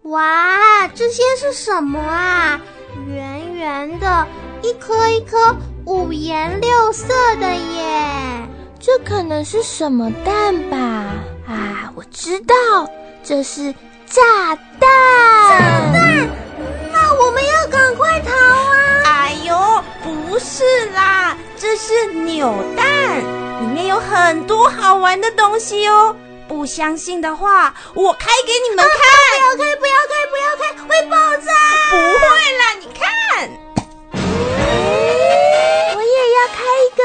哇，这些是什么啊？圆圆的，一颗一颗五颜六色的耶！ 这可能是什么蛋吧？啊，我知道，这是炸弹！ 炸弹？那我们要赶快逃啊！ 哎呦，不是啦，这是扭蛋，里面有很多好玩的东西哦。不相信的话，我开给你们看。 不要开，会爆炸！ 不会啦，你看。 我也要开一个。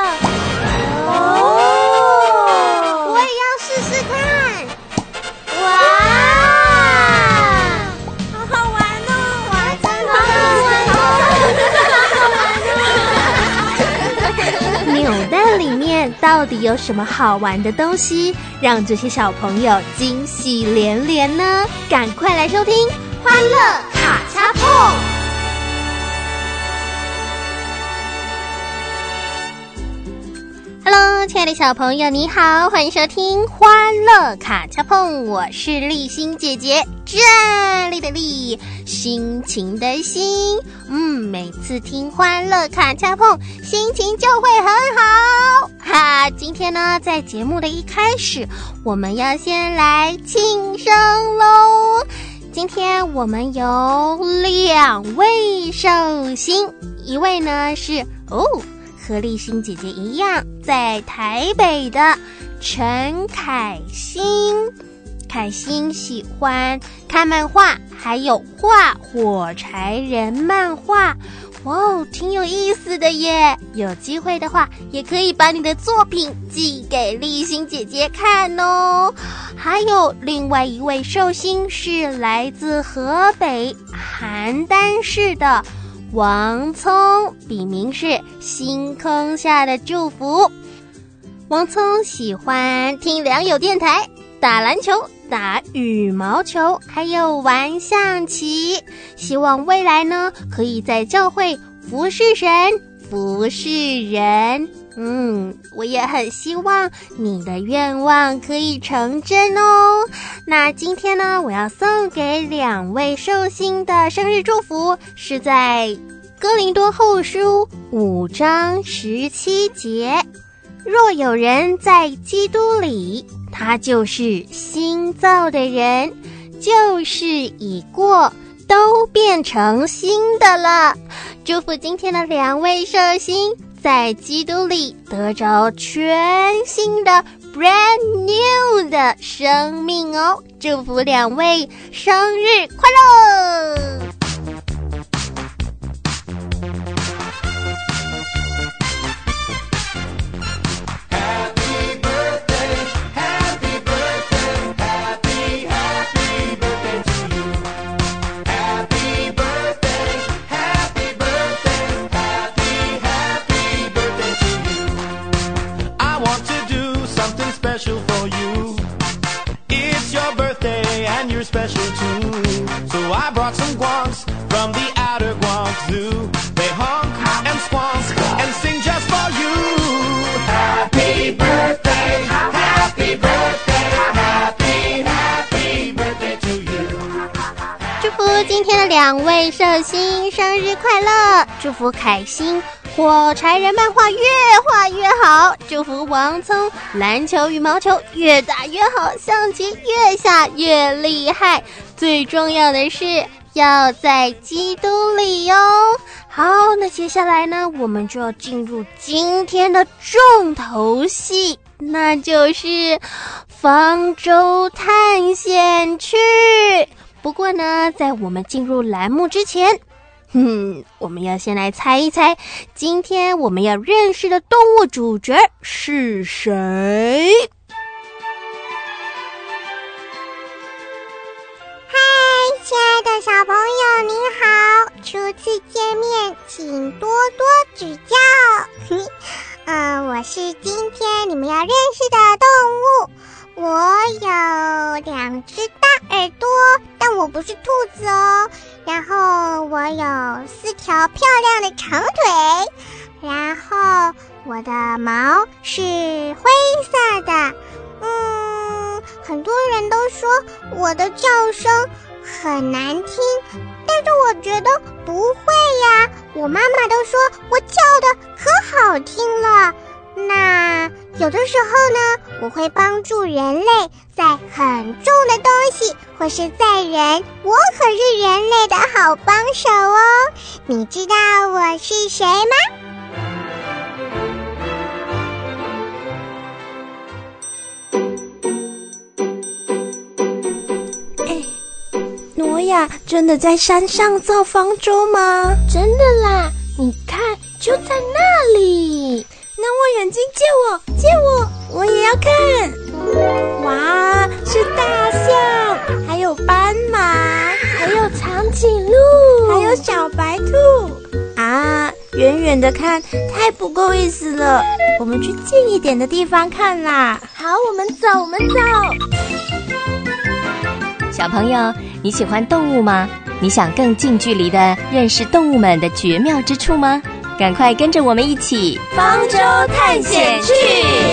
我也要试试看。哇， 好好玩哦！ 哇，真的好好玩哦！ 扭蛋里面到底有什么好玩的东西，让这些小朋友惊喜连连呢？赶快来收听欢乐卡恰碰。 Hello， 亲爱的小朋友，你好，欢迎收听欢乐卡恰碰，我是立新姐姐，站立的立，心情的心。每次听欢乐卡恰碰，心情就会很好。哈，今天呢，在节目的一开始，我们要先来庆生喽。今天我们有2位寿星，一位呢是和立新姐姐一样在台北的陈凯欣。凯欣喜欢看漫画，还有画火柴人漫画，哇哦，挺有意思的耶！有机会的话，也可以把你的作品寄给立新姐姐看哦。还有另外一位寿星是来自河北邯郸市的王聪，笔名是星空下的祝福。王聪喜欢听良友电台，打篮球，打羽毛球，还有玩象棋，希望未来呢可以在教会服侍神服侍人。我也很希望你的愿望可以成真哦。那今天呢，我要送给2位寿星的生日祝福，是在哥林多后书5章17节，若有人在基督里，他就是新造的人，旧事已过，都变成新的了。祝福今天的2位寿星在基督里得着全新的 brand new 的生命哦！祝福2位生日快乐！ Special too, so I brought some guans from the outer Guam Zoo. They honk and squonk and sing just for you. Happy birthday, happy birthday, happy birthday to you. 祝福今天的2位寿星生日快乐！祝福凯欣火柴人漫画越画越好，祝福王聪篮球羽毛球越打越好，象棋越下越厉害，最重要的是要在基督里哦。好，那接下来呢，我们就要进入今天的重头戏，那就是方舟探险去。不过呢，在我们进入栏目之前，我们要先来猜一猜，今天我们要认识的动物主角是谁？ 嗨，亲爱的小朋友你好，初次见面请多多指教。我是今天你们要认识的动物，我有2只大耳朵，但我不是兔子哦。然后我有4条漂亮的长腿，然后我的毛是灰色的。很多人都说我的叫声很难听，但是我觉得不会呀，我妈妈都说我叫的可好听了。那有的时候呢，我会帮助人类载很重的东西，或是载人，我可是人类的好帮手哦。你知道我是谁吗？ 挪亚真的在山上造方舟吗？ 真的啦，你看，就在那里。 那我眼睛借我，我也要看。哇，是大象，还有斑马， 还有长颈鹿， 还有小白兔啊！远远的看太不够意思了，我们去近一点的地方看啦。 好，我们走。 小朋友，你喜欢动物吗？你想更近距离的认识动物们的绝妙之处吗？赶快跟着我们一起方舟探险去！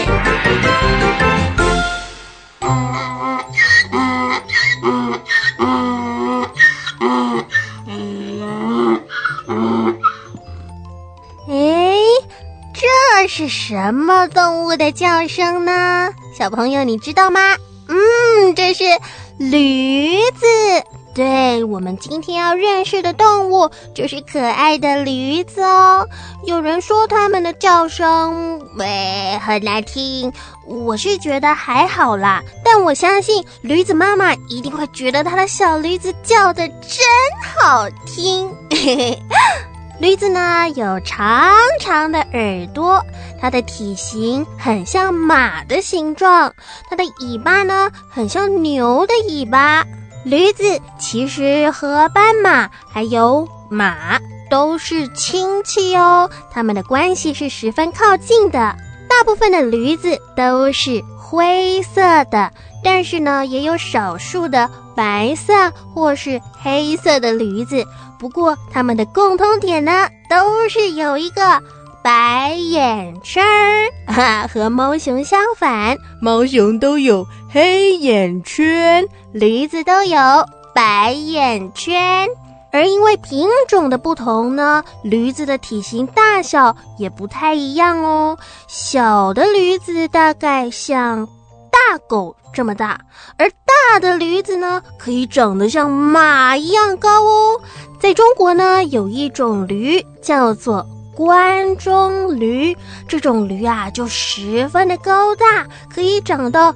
这是什么动物的叫声呢？小朋友，你知道吗？这是驴子。对，我们今天要认识的动物就是可爱的驴子哦。有人说它们的叫声很难听，我是觉得还好啦，但我相信驴子妈妈一定会觉得她的小驴子叫得真好听。驴子呢有长长的耳朵，它的体型很像马的形状，它的尾巴呢很像牛的尾巴。驴子其实和斑马还有马都是亲戚哦，它们的关系是十分靠近的。大部分的驴子都是灰色的，但是呢也有少数的白色或是黑色的驴子。不过它们的共通点呢都是有一个白眼圈儿，和猫熊相反，猫熊都有黑眼圈，驴子都有白眼圈。而因为品种的不同呢，驴子的体型大小也不太一样哦。小的驴子大概像大狗这么大，而大的驴子呢可以长得像马一样高哦。在中国呢有一种驴叫做关中驴，这种驴啊就十分的高大，可以长到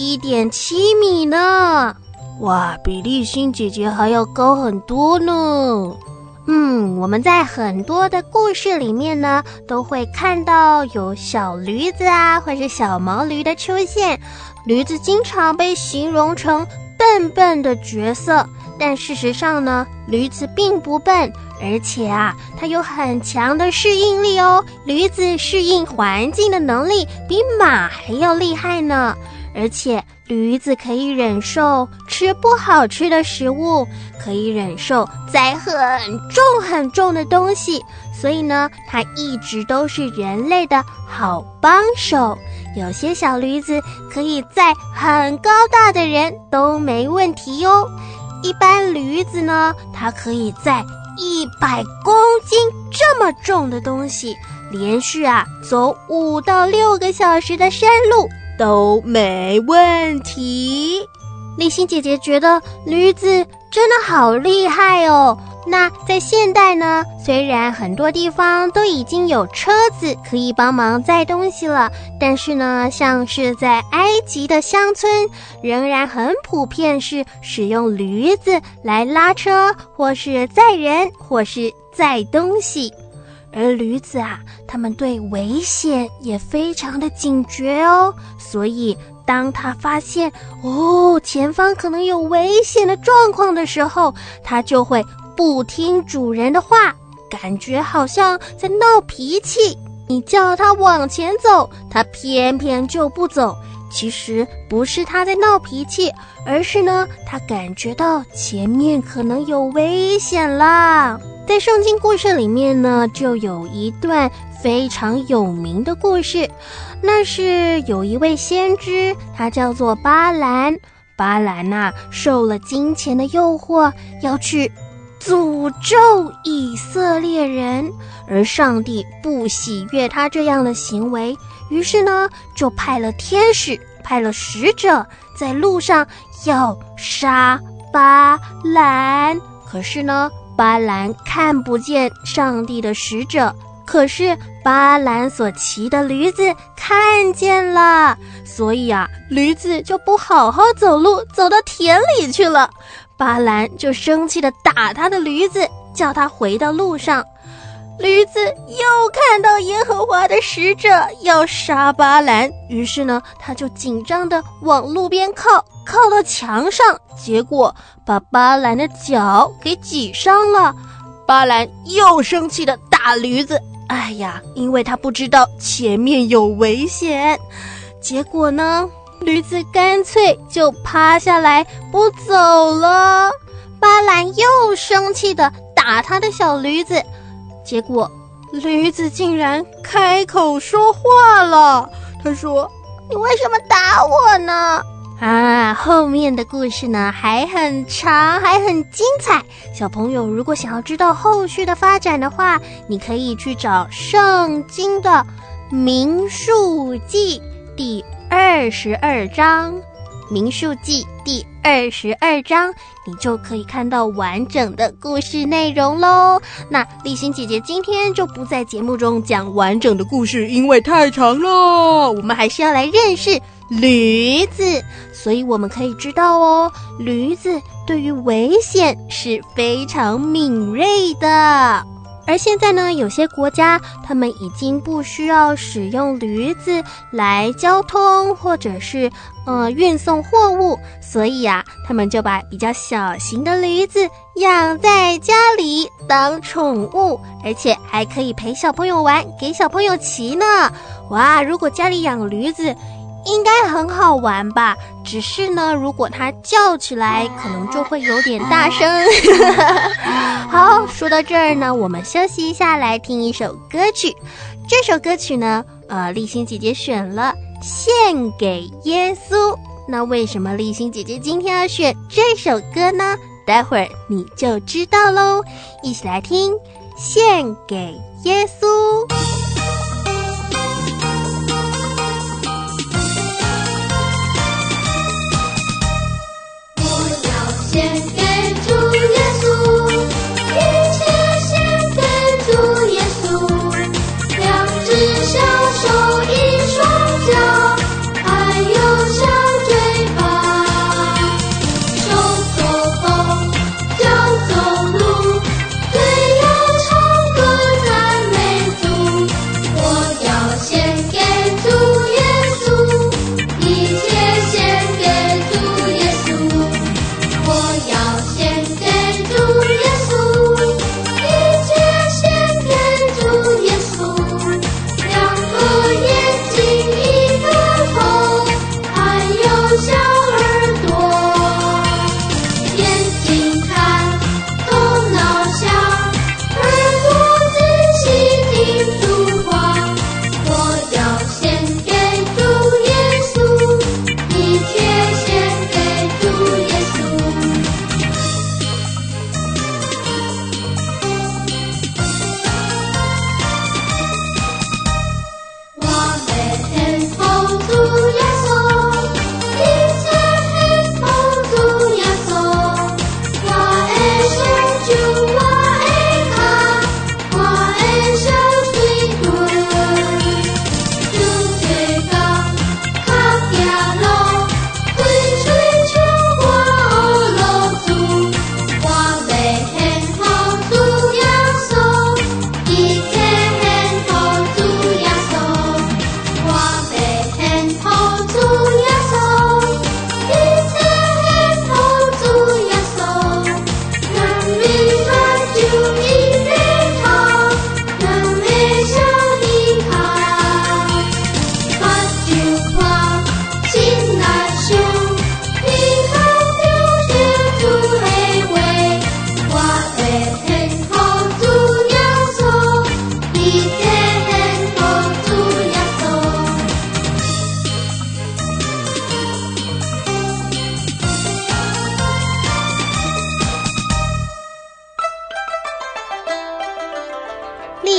1.7米呢。哇，比丽欣姐姐还要高很多呢。我们在很多的故事里面呢都会看到有小驴子啊或是小毛驴的出现。驴子经常被形容成笨笨的角色，但事实上呢驴子并不笨，而且啊它有很强的适应力哦。驴子适应环境的能力比马还要厉害呢。而且驴子可以忍受吃不好吃的食物，可以忍受载很重的东西，所以呢它一直都是人类的好帮手。有些小驴子可以载很高大的人都没问题哦。一般驴子呢它可以载100公斤这么重的东西，连续走5到6个小时的山路都没问题。丽欣姐姐觉得驴子真的好厉害哦。那在现代呢，虽然很多地方都已经有车子可以帮忙载东西了，但是呢，像是在埃及的乡村，仍然很普遍是使用驴子来拉车，或是载人，或是载东西。而驴子它们对危险也非常的警觉哦，所以当它发现前方可能有危险的状况的时候，它就会不听主人的话，感觉好像在闹脾气。你叫它往前走，它偏偏就不走。其实不是它在闹脾气，而是呢，它感觉到前面可能有危险啦。在圣经故事里面呢，就有一段非常有名的故事，那是有一位先知，他叫做巴兰。 巴兰受了金钱的诱惑，要去诅咒以色列人，而上帝不喜悦他这样的行为，于是呢，就派了天使，派了使者，在路上要杀巴兰。可是呢，巴兰看不见上帝的使者，可是巴兰所骑的驴子看见了，所以驴子就不好好走路，走到田里去了。巴兰就生气地打他的驴子，叫他回到路上。驴子又看到耶和华的使者要杀巴兰，于是呢，他就紧张地往路边靠到墙上，结果把巴兰的脚给挤伤了。巴兰又生气地打驴子，哎呀，因为他不知道前面有危险。结果呢，驴子干脆就趴下来不走了。巴兰又生气地打他的小驴子，结果驴子竟然开口说话了。他说：“你为什么打我呢？”后面的故事呢还很长，还很精彩。小朋友如果想要知道后续的发展的话，你可以去找圣经的民数记第22章，民数记第22章，你就可以看到完整的故事内容咯。那丽欣姐姐今天就不在节目中讲完整的故事，因为太长了，我们还是要来认识驴子。所以我们可以知道哦，驴子对于危险是非常敏锐的。而现在呢，有些国家他们已经不需要使用驴子来交通或者是运送货物，所以他们就把比较小型的驴子养在家里当宠物，而且还可以陪小朋友玩，给小朋友骑呢。哇，如果家里养驴子应该很好玩吧，只是呢，如果它叫起来可能就会有点大声。好，说到这儿呢，我们休息一下，来听一首歌曲。这首歌曲呢丽欣姐姐选了献给耶稣。那为什么丽欣姐姐今天要选这首歌呢？待会儿你就知道咯。一起来听献给耶稣。 献给主耶稣，一切献给主耶稣，两只小手一双脚，还有小嘴巴，手做风，脚走路，嘴要唱歌赞美主。我要献给主耶稣，一切献给主耶稣。我要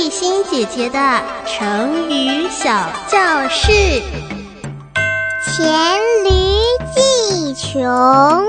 丽欣姐姐的成语小教室。 黔驴技穷。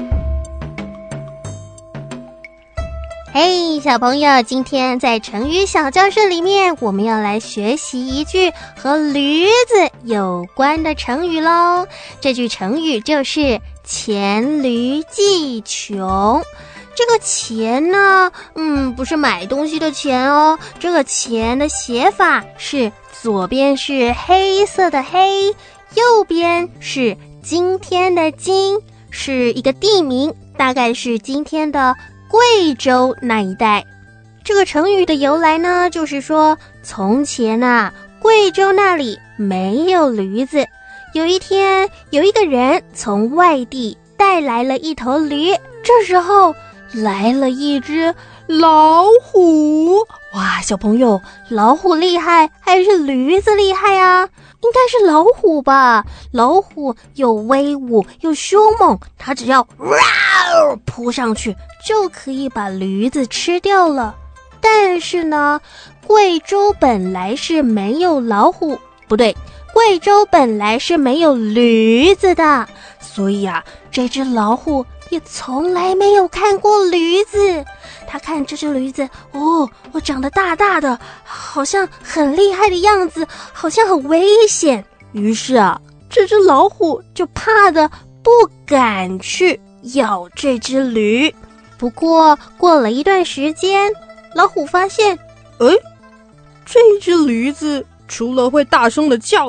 嘿，小朋友，今天在成语小教室里面，我们要来学习一句和驴子有关的成语咯。这句成语就是黔驴技穷。这个钱呢，不是买东西的钱哦，这个钱的写法是左边是黑色的黑，右边是今天的今，是一个地名，大概是今天的贵州那一带。这个成语的由来呢，就是说从前啊，贵州那里没有驴子。有一天，有一个人从外地带来了一头驴，这时候来了一只老虎。哇，小朋友，老虎厉害还是驴子厉害啊？应该是老虎吧，老虎又威武又凶猛，它只要扑上去就可以把驴子吃掉了。但是呢，贵州本来是没有老虎，不对，贵州本来是没有驴子的，所以啊，这只老虎也从来没有看过驴子。他看这只驴子，长得大大的，好像很厉害的样子，好像很危险。于是啊，这只老虎就怕得不敢去咬这只驴。不过过了一段时间，老虎发现， 这只驴子除了会大声的叫，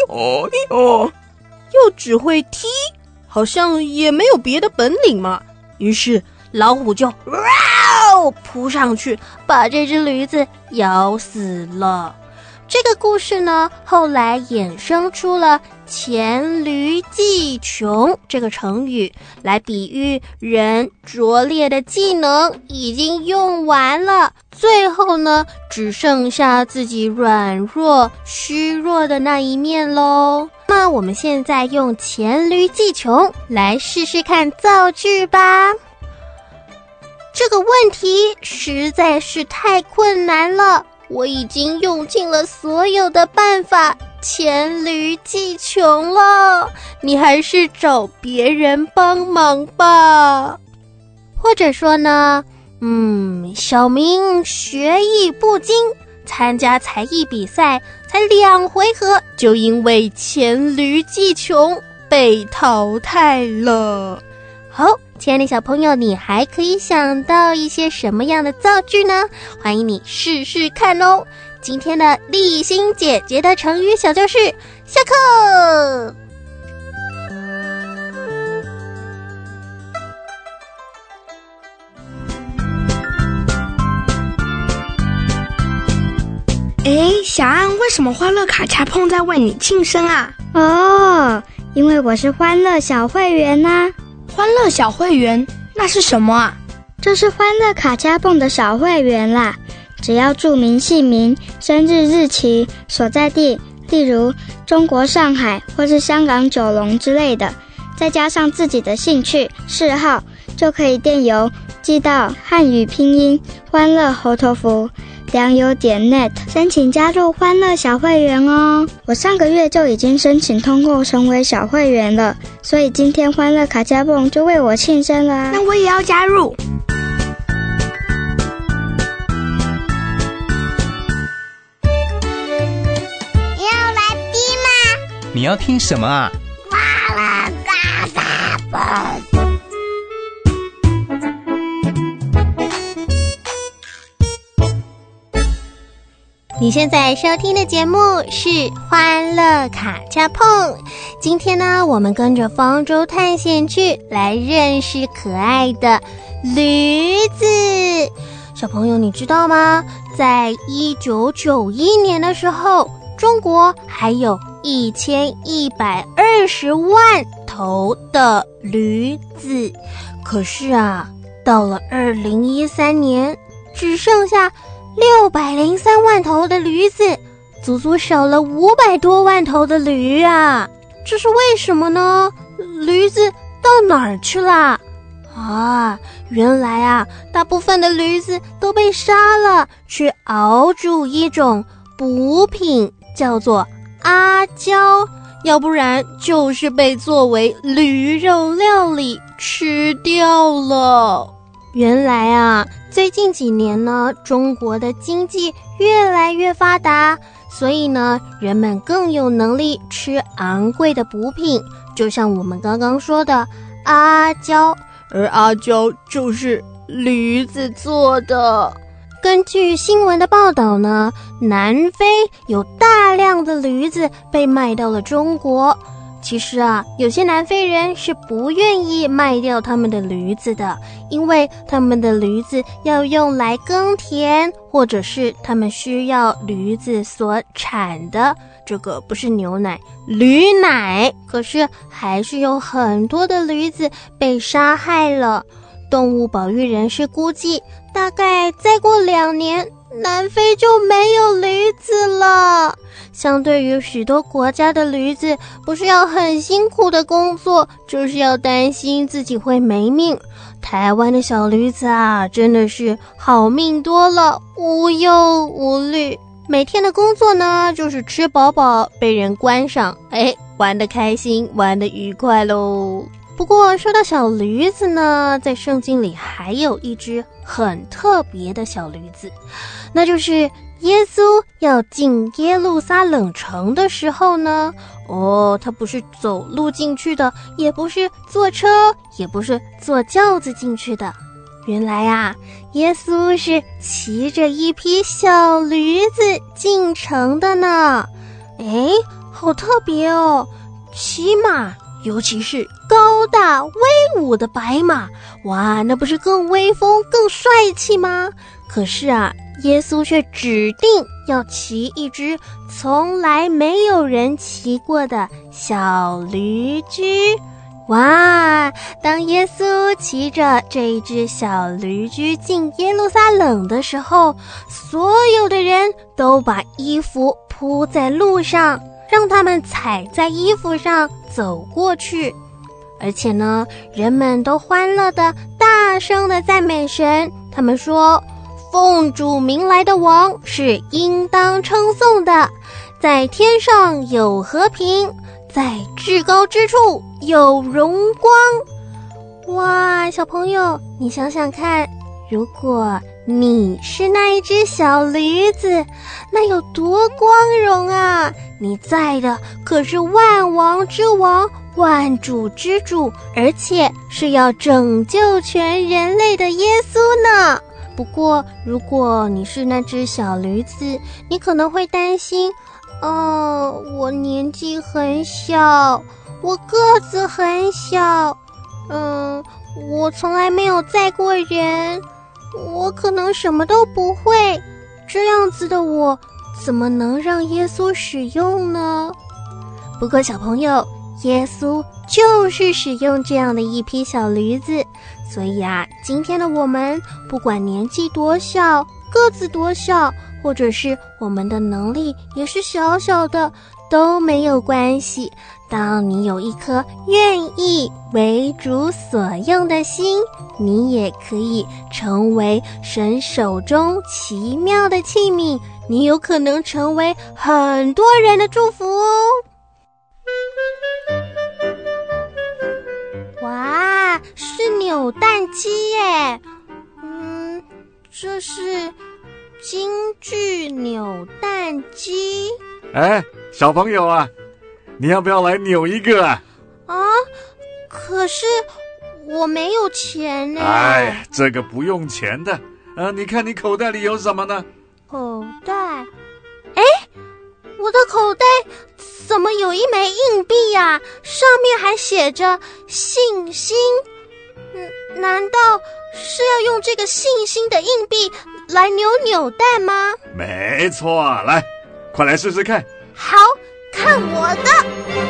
又只会踢，好像也没有别的本领嘛。于是老虎就扑上去，把这只驴子咬死了。这个故事呢，后来衍生出了黔驴技穷这个成语，来比喻人拙劣的技能已经用完了，最后呢，只剩下自己软弱虚弱的那一面咯。那我们现在用黔驴技穷来试试看造句吧。这个问题实在是太困难了，我已经用尽了所有的办法，黔驴技穷了，你还是找别人帮忙吧。或者说呢，小明学艺不精，参加才艺比赛才2回合，就因为黔驴技穷被淘汰了。好，亲爱的小朋友，你还可以想到一些什么样的造句呢？欢迎你试试看哦。今天的丽欣姐姐的成语小教室下课。 小安，为什么欢乐卡恰碰在为你庆生啊？ 因为我是欢乐小会员啊。 欢乐小会员那是什么啊？ 这是欢乐卡恰碰的小会员啦，只要注明姓名、生日日期、所在地，例如中国上海或是香港九龙之类的，再加上自己的兴趣嗜好，就可以电邮寄到汉语拼音欢乐猴头符良友.net申请加入欢乐小会员哦。我上个月就已经申请通过成为小会员了，所以今天欢乐卡恰碰就为我庆生啦。 那我也要加入。 你要来听吗？ 你要听什么啊？ 欢乐卡恰碰。 你现在收听的节目是欢乐卡恰碰。今天呢，我们跟着方舟探险去来认识可爱的驴子。小朋友，你知道吗？在1991年的时候，中国还有1120万头的驴子，可是啊，到了2013年，只剩下603万头的驴子，足足少了500多万头的驴啊！这是为什么呢？驴子到哪儿去啦？ 啊，原来啊，大部分的驴子都被杀了，去熬煮一种补品，叫做阿胶，要不然就是被作为驴肉料理吃掉了。原来啊，最近几年呢，中国的经济越来越发达，所以呢，人们更有能力吃昂贵的补品，就像我们刚刚说的阿胶，而阿胶就是驴子做的。根据新闻的报道呢，南非有大量的驴子被卖到了中国。其实啊，有些南非人是不愿意卖掉他们的驴子的，因为他们的驴子要用来耕田，或者是他们需要驴子所产的，这个不是牛奶，驴奶。可是还是有很多的驴子被杀害了。动物保育人士估计，大概再过2年，南非就没有驴子了。相对于许多国家的驴子，不是要很辛苦的工作，就是要担心自己会没命。台湾的小驴子啊，真的是好命多了，无忧无虑。每天的工作呢，就是吃饱饱，被人观赏，玩得开心，玩得愉快咯。不过说到小驴子呢，在圣经里还有一只很特别的小驴子，那就是耶稣要进耶路撒冷城的时候呢，他不是走路进去的，也不是坐车，也不是坐轿子进去的。原来啊，耶稣是骑着一匹小驴子进城的呢。好特别哦，骑马，尤其是高大威武的白马，哇，那不是更威风更帅气吗？可是啊，耶稣却指定要骑一只从来没有人骑过的小驴驹。哇，当耶稣骑着这一只小驴驹进耶路撒冷的时候，所有的人都把衣服铺在路上，让他们踩在衣服上走过去。而且呢，人们都欢乐的大声的赞美神，他们说，奉主名来的王是应当称颂的，在天上有和平，在至高之处有荣光。哇，小朋友，你想想看，如果你是那一只小驴子，那有多光荣啊！你载的可是万王之王，万主之主，而且是要拯救全人类的耶稣呢。不过如果你是那只小驴子，你可能会担心，我年纪很小，我个子很小，我从来没有载过人，我可能什么都不会，这样子的我怎么能让耶稣使用呢？不过小朋友，耶稣就是使用这样的一匹小驴子，所以啊，今天的我们不管年纪多小，个子多小，或者是我们的能力也是小小的，都没有关系。当你有一颗愿意为主所用的心，你也可以成为神手中奇妙的器皿，你有可能成为很多人的祝福哦。哇，是扭蛋机耶！这是京剧扭蛋机。 小朋友啊，你要不要来扭一个啊？ 可是我没有钱呢。 这个不用钱的。你看你口袋里有什么呢？ 口袋？我的口袋怎么有一枚硬币呀？上面还写着信心。难道是要用这个信心的硬币来扭扭蛋吗？ 没错，来，快来试试看。 好，看我的！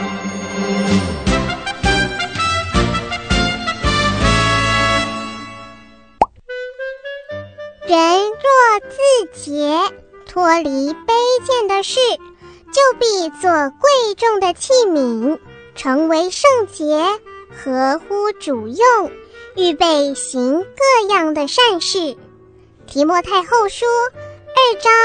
人若自洁，脱离卑贱的事，就必做贵重的器皿，成为圣洁，合乎主用， 预备行各样的善事。提摩太后书2章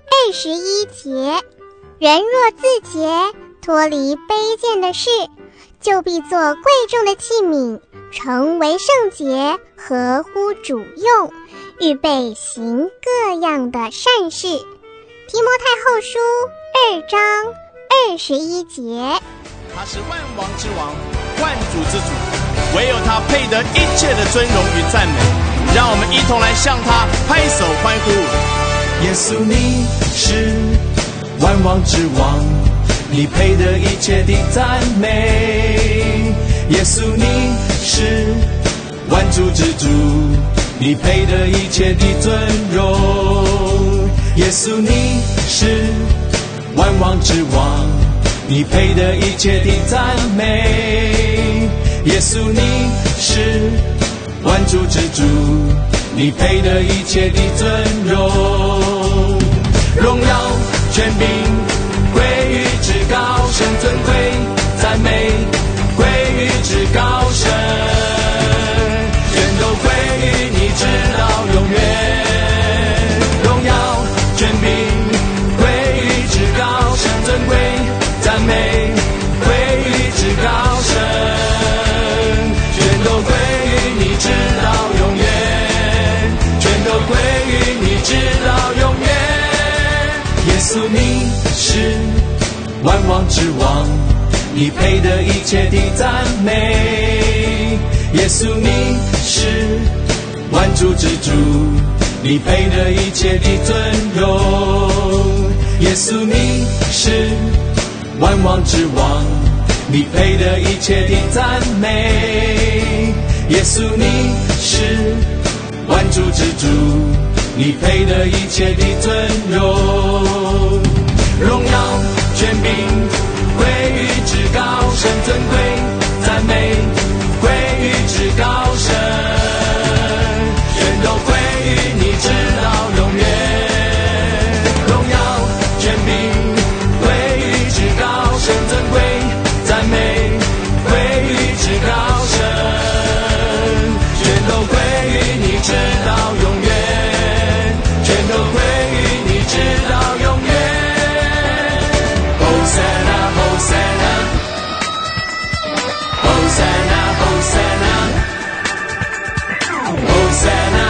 21节，人若自洁，脱离卑贱的事，就必做贵重的器皿，成为圣洁，合乎主用，预备行各样的善事。提摩太后书2章21节。 他是万王之王，万主之主，唯有他配得一切的尊荣与赞美。让我们一同来向他拍手欢呼。耶稣，你是万王之王，你配得一切的赞美。耶稣，你是万主之主，你配得一切的尊荣。耶稣，你是万王之王，你配得一切的赞美。耶稣，你是万主之主，你配得一切的尊荣。荣耀权柄归于至高神，尊贵赞美归于至高神，全都归于你直到永远。荣耀权柄归于至高神，尊贵赞美归于至高神，全都归于你直到永远，全都归于你直到永远。耶稣，你是万王之王，你配得一切的赞美。耶稣，你是万主之主，你配得一切的尊荣。耶稣，你是万王之王，你配得一切的赞美。耶稣，你是万主之主，你配得一切的尊荣。荣耀权柄归于至高神，尊贵赞美归于至高神，全都归于你直到永远。荣耀权柄归于至高神，尊贵赞美归于至高神，全都归于你直到永远，全都归于你直到永远。Hosanna, Hosanna, Hosanna, Hosanna, Hosanna,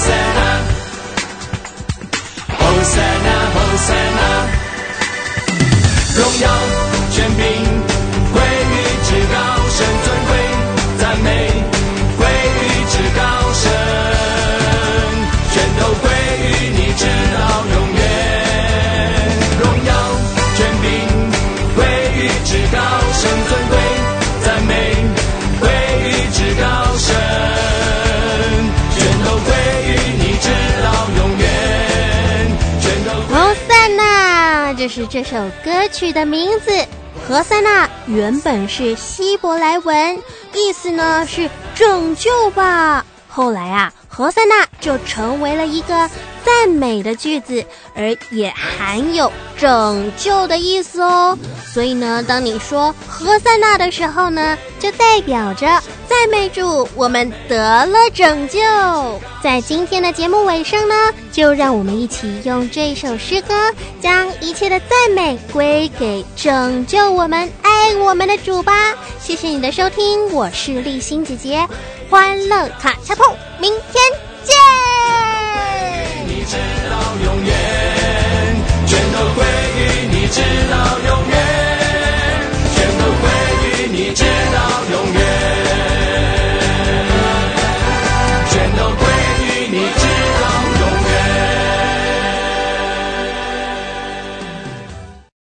Hosanna, Hosanna, Hosanna。荣耀权柄归于至高神，尊贵赞美归于至高神，全都归于你直到永远。荣耀权柄归于至高神，尊贵赞美归于至高神，全都归于你直到永远，全都归于何塞纳，这是这首歌曲的名字。何塞纳原本是希伯来文，意思呢是拯救吧。后来啊，何塞纳就成为了一个赞美的句子，而也含有拯救的意思哦。所以呢，当你说何塞纳的时候呢，就代表着赞美主，我们得了拯救。在今天的节目尾声呢，就让我们一起用这首诗歌，将一切的赞美归给拯救我们、爱我们的主吧。谢谢你的收听，我是丽欣姐姐，欢乐卡恰碰，明天见。 你直到永远，全都归于你直到永远，全都归于你直到永远。